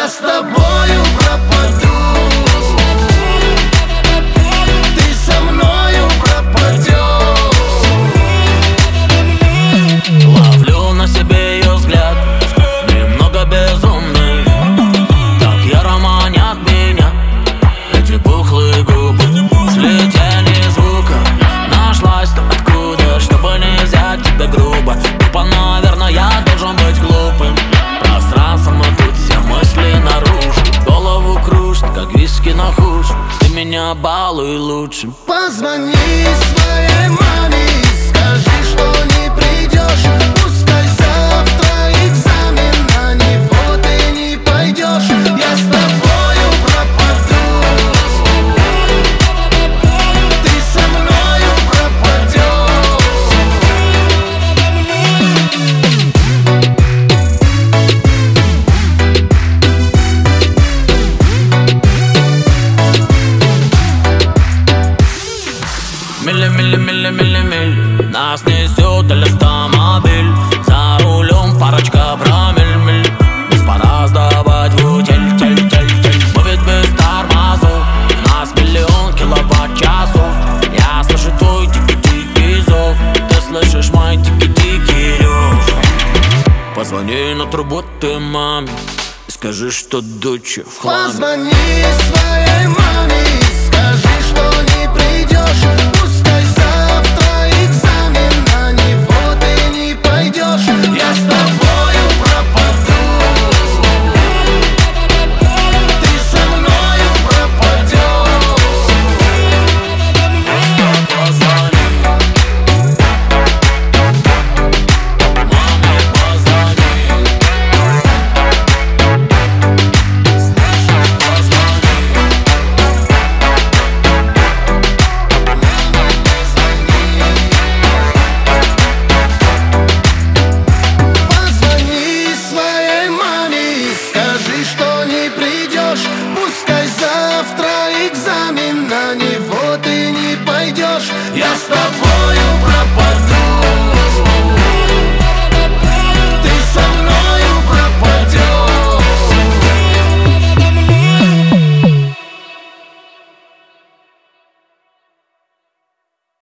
с тобою пропаду. Ты со мною пропадешь. Ловлю на себе ее взгляд, немного безумный. Так яро манят меня эти пухлые губы. Слетели звука, нашлась-то откуда, чтобы не взять тебя грубо. Глупо, наверное, я должен быть глупым. Пространство, но тут все мысли наружу. Голову кружит, как виски на хуш. Ты меня балуй лучшим. Позвони своей маме и скажи, что не придешь. Пускай завтра экзамен, на него ты не пойдешь. Я с тобою пропаду. Ты со мною пропадешь. Милли, нас несет автомобиль. За рулем парочка промиль. Без пора сдавать в утиль. Мы ведь без тормозов, у нас миллион киловатт-часов. Я слышу твой тики-тики зов, ты слышишь мой тики-тики рев. Позвони на трубу ты маме и скажи, что дочь в хламе. Позвони своей маме и скажи, что не придешь.